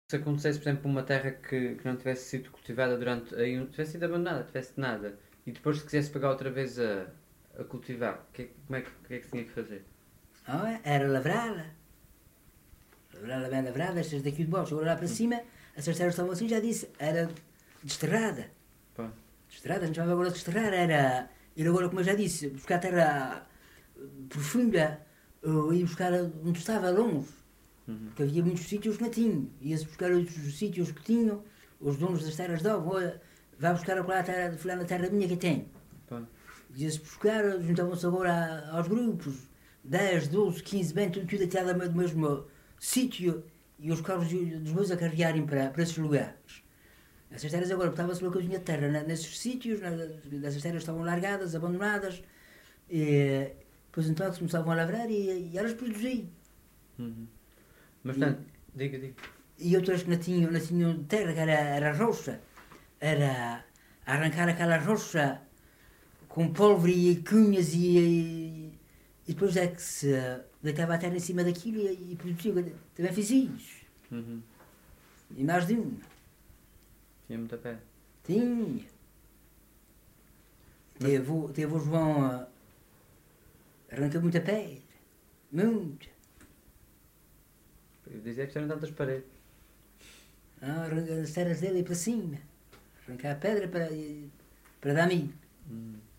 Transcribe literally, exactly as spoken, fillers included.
Se acontecesse, por exemplo, uma terra que, que não tivesse sido cultivada durante. Aí, não tivesse sido abandonada, tivesse nada, e depois se quisesse pegar outra vez a, a cultivar, que, como é que, que é que se tinha que fazer? Ah, era lavrá-la. Lavrá-la bem lavrada, estas daqui de baixo. Agora lá para Hum. cima, essas terras estavam assim, já disse, era desterrada. Pá. Desterrada, não chamava agora desterrar, era ir agora, como eu já disse, buscar terra profunda, ou ir buscar onde estava longe. Uhum. Porque havia muitos sítios que não tinham. Ia-se buscar os sítios que tinham, os donos das terras davam, olha, vai buscar a terra de fulano, a terra minha que tem. Pá. Ia-se buscar, juntavam-se agora aos grupos, dez, doze, quinze, bem, tudo, tudo até do mesmo sítio, e os carros dos bois a carregarem para, para esses lugares. Essas terras agora, botava-se uma coisinha de terra nesses sítios, essas terras estavam largadas, abandonadas, e depois então se começavam a lavrar e, e elas produziam. Uhum. Mas, portanto, diga, diga. E outras que não tinham, não tinham terra, que era, era roça, era arrancar aquela roça com pólvora e cunhas e, e, e depois é que se deitava a terra em cima daquilo e, e produzia. Também fiz isso. Uhum. E mais de uma. Tinha muita pé. Tinha. Mas- Teve, o- teve o João, ah, arranca muita pedra. Muita. Eu dizia que eram tantas paredes. Ah, arranca as terras dele para cima. Arrancar a pedra para, para dar milho. Hum.